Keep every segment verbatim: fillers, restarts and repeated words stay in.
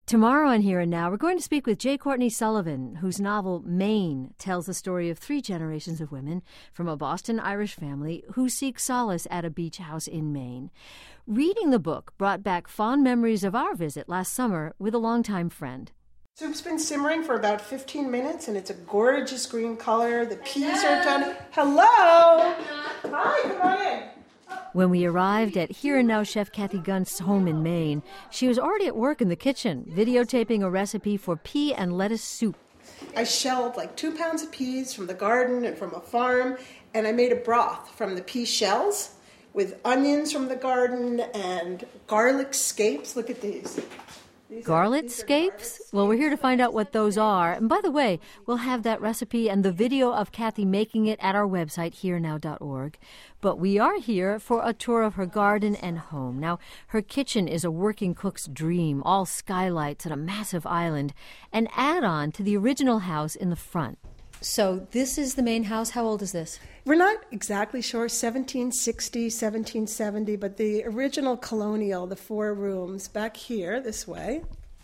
Tomorrow on Here and Now, we're going to speak with J. Courtney Sullivan, whose novel Maine tells the story of three generations of women from a Boston Irish family who seek solace at a beach house in Maine. Reading the book brought back fond memories of our visit last summer with a longtime friend. Soup's been simmering for about fifteen minutes, and it's a gorgeous green color. The peas are done. Hello! Hi, come on in. When we arrived at Here and Now chef Kathy Gunst's home in Maine, she was already at work in the kitchen, videotaping a recipe for pea and lettuce soup. I shelled like two pounds of peas from the garden and from a farm, and I made a broth from the pea shells with onions from the garden and garlic scapes. Look at these. These Garlic are, these scapes? Garlic Well, we're here to find out what those are. And by the way, we'll have that recipe and the video of Kathy making it at our website, here now dot org. But we are here for a tour of her garden and home. Now, her kitchen is a working cook's dream, all skylights and a massive island, an add-on to the original house in the front. So this is the main house. How old is this? We're not exactly sure, seventeen sixty, seventeen seventy, but the original colonial, the four rooms, back here, this way.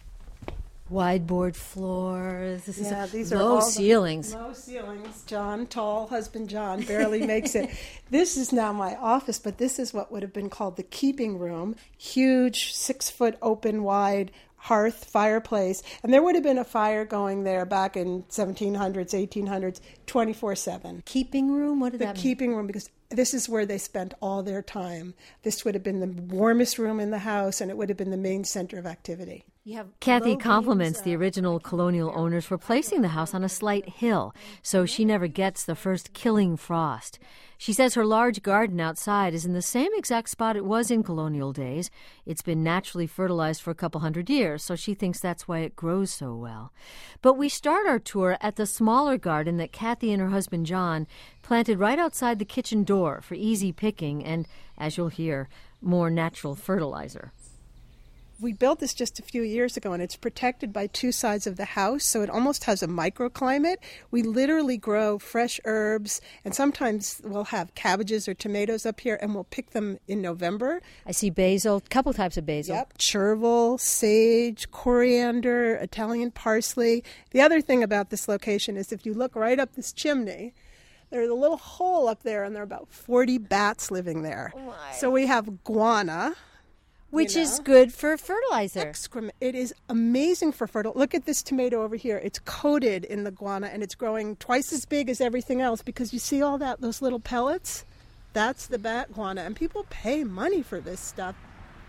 Wide board floors. This yeah, is these low are all ceilings. Low ceilings. John, tall husband John, barely makes it. This is now my office, but this is what would have been called the keeping room. Huge, six-foot open, wide hearth, fireplace, and there would have been a fire going there back in seventeen hundreds, eighteen hundreds, twenty-four seven. Keeping room? What did the that mean? The keeping room, because this is where they spent all their time. This would have been the warmest room in the house, and it would have been the main center of activity. Kathy compliments the original colonial owners for placing the house on a slight hill, so she never gets the first killing frost. She says her large garden outside is in the same exact spot it was in colonial days. It's been naturally fertilized for a couple hundred years, so she thinks that's why it grows so well. But we start our tour at the smaller garden that Kathy and her husband John planted right outside the kitchen door for easy picking and, as you'll hear, more natural fertilizer. We built this just a few years ago, and it's protected by two sides of the house, so it almost has a microclimate. We literally grow fresh herbs, and sometimes we'll have cabbages or tomatoes up here, and we'll pick them in November. I see basil, a couple types of basil. Yep, chervil, sage, coriander, Italian parsley. The other thing about this location is if you look right up this chimney, there's a little hole up there, and there are about forty bats living there. Oh my. So we have guana, which you know, is good for fertilizer. Excrement. It is amazing for fertilizer. Look at this tomato over here. It's coated in the guana, and it's growing twice as big as everything else because you see all that, those little pellets? That's the bat guana, and people pay money for this stuff.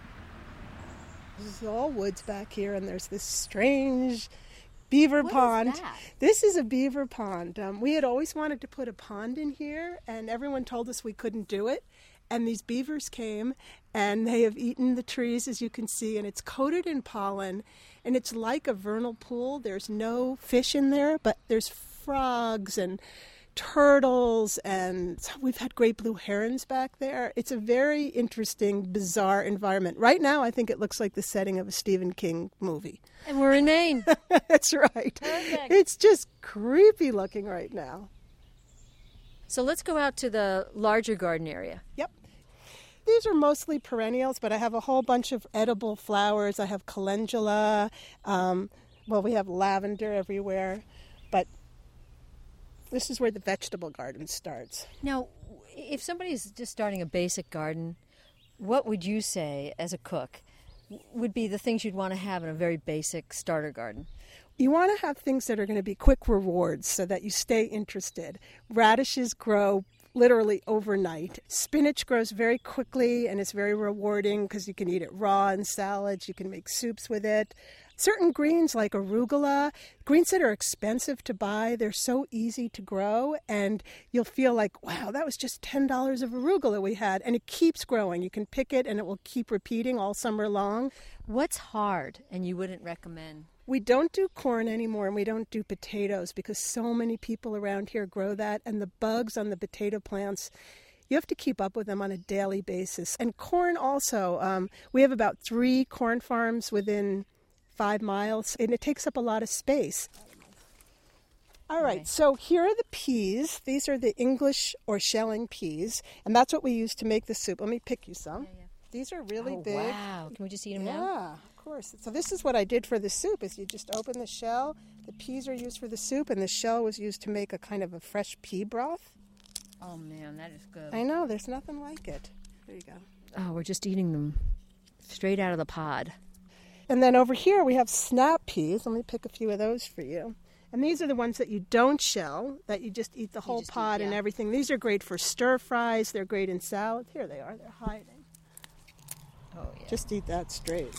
This is all woods back here, and there's this strange beaver what pond. Is that? This is a beaver pond. Um, we had always wanted to put a pond in here, and everyone told us we couldn't do it. And these beavers came, and they have eaten the trees, as you can see, and it's coated in pollen, and it's like a vernal pool. There's no fish in there, but there's frogs and turtles, and we've had great blue herons back there. It's a very interesting, bizarre environment. Right now, I think it looks like the setting of a Stephen King movie. And we're in Maine. That's right. Perfect. It's just creepy looking right now. So let's go out to the larger garden area. Yep. These are mostly perennials, but I have a whole bunch of edible flowers. I have calendula. Um, well, we have lavender everywhere. But this is where the vegetable garden starts. Now, if somebody's just starting a basic garden, what would you say as a cook would be the things you'd want to have in a very basic starter garden? You want to have things that are going to be quick rewards so that you stay interested. Radishes grow literally overnight. Spinach grows very quickly, and it's very rewarding because you can eat it raw in salads. You can make soups with it. Certain greens like arugula, greens that are expensive to buy, they're so easy to grow, and you'll feel like, wow, that was just ten dollars of arugula we had, and it keeps growing. You can pick it, and it will keep repeating all summer long. What's hard and you wouldn't recommend? We don't do corn anymore, and we don't do potatoes because so many people around here grow that, and the bugs on the potato plants, you have to keep up with them on a daily basis. And corn also, um, we have about three corn farms within five miles, and it takes up a lot of space. All right, okay. So here are the peas. These are the English or shelling peas, and that's what we use to make the soup. Let me pick you some. Yeah, yeah. These are really oh, big. Wow. Can we just eat them yeah, now? Yeah, of course. So this is what I did for the soup, is you just open the shell. The peas are used for the soup, and the shell was used to make a kind of a fresh pea broth. Oh, man, that is good. I know. There's nothing like it. There you go. Oh, we're just eating them straight out of the pod. And then over here we have snap peas. Let me pick a few of those for you. And these are the ones that you don't shell, that you just eat the whole pod eat, yeah. and everything. These are great for stir fries. They're great in salad. Here they are. They're hiding. Oh, yeah. Just eat that straight.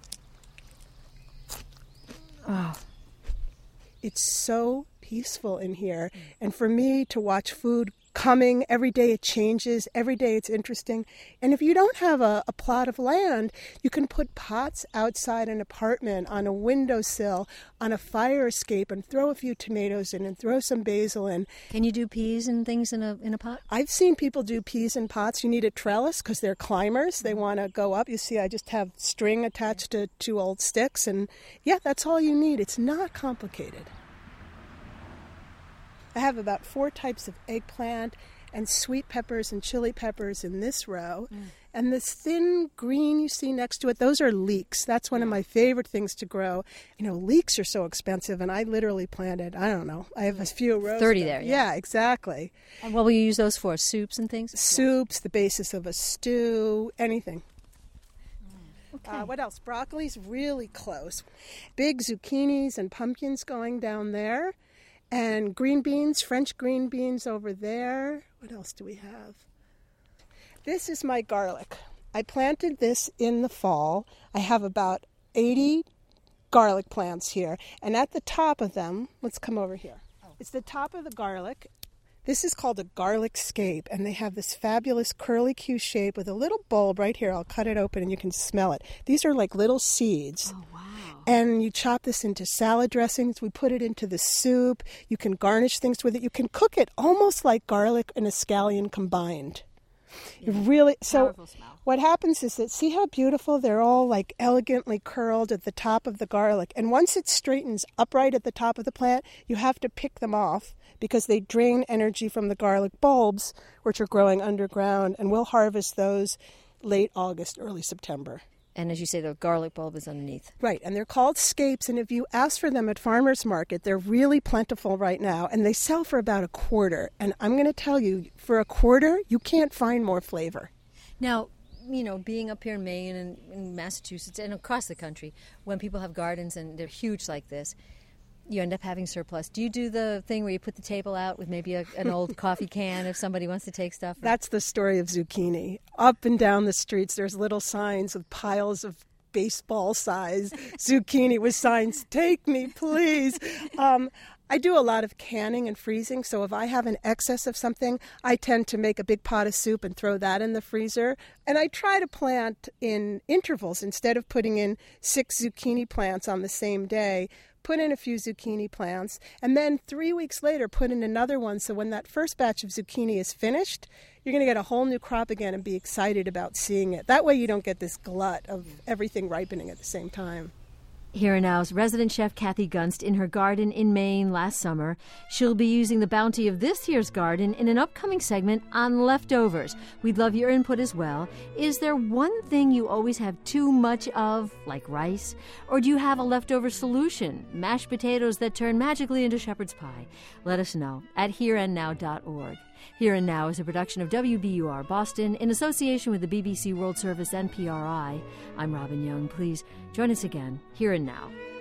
Oh. It's so peaceful in here. And for me to watch food coming, every day it changes, every day it's interesting. And if you don't have a, a plot of land, you can put pots outside an apartment, on a windowsill, on a fire escape, and throw a few tomatoes in and throw some basil in. Can you do peas and things in a in a pot? I've seen people do peas in pots. You need a trellis because they're climbers. They want to go up. You see, I just have string attached to two old sticks. And yeah, that's all you need. It's not complicated. I have about four types of eggplant and sweet peppers and chili peppers in this row. Mm. And this thin green you see next to it, those are leeks. That's one of my favorite things to grow. You know, leeks are so expensive, and I literally planted, I don't know, I have a few rows. thirty there, yeah. Yeah, exactly. And what will you use those for? Soups and things? Soups, the basis of a stew, anything. Mm. Okay. Uh, what else? Broccoli's really close. Big zucchinis and pumpkins going down there. And green beans, French green beans over there. What else do we have? This is my garlic. I planted this in the fall. I have about eighty garlic plants here. And at the top of them, let's come over here. Oh. It's the top of the garlic. This is called a garlic scape, and they have this fabulous curly Q shape with a little bulb right here. I'll cut it open and you can smell it. These are like little seeds. Oh, wow. And you chop this into salad dressings. We put it into the soup. You can garnish things with it. You can cook it almost like garlic and a scallion combined. Yeah. Really, so powerful smell. What happens is that, see how beautiful? They're all like elegantly curled at the top of the garlic. And once it straightens upright at the top of the plant, you have to pick them off because they drain energy from the garlic bulbs, which are growing underground. And we'll harvest those late August, early September. And as you say, the garlic bulb is underneath. Right, and they're called scapes, and if you ask for them at farmers market, they're really plentiful right now, and they sell for about a quarter. And I'm going to tell you, for a quarter, you can't find more flavor. Now, you know, being up here in Maine and in Massachusetts and across the country, when people have gardens and they're huge like this, you end up having surplus. Do you do the thing where you put the table out with maybe a, an old coffee can if somebody wants to take stuff? Or? That's the story of zucchini. Up and down the streets, there's little signs with piles of baseball-size zucchini with signs, "Take me, please." Um, I do a lot of canning and freezing, so if I have an excess of something, I tend to make a big pot of soup and throw that in the freezer. And I try to plant in intervals instead of putting in six zucchini plants on the same day. Put in a few zucchini plants, and then three weeks later put in another one, so when that first batch of zucchini is finished, you're going to get a whole new crop again and be excited about seeing it. That way you don't get this glut of everything ripening at the same time. Here and Now's resident chef Kathy Gunst in her garden in Maine last summer. She'll be using the bounty of this year's garden in an upcoming segment on leftovers. We'd love your input as well. Is there one thing you always have too much of, like rice? Or do you have a leftover solution, mashed potatoes that turn magically into shepherd's pie? Let us know at here and now dot org. Here and Now is a production of W B U R Boston in association with the B B C World Service and P R I. I'm Robin Young. Please join us again, Here and Now.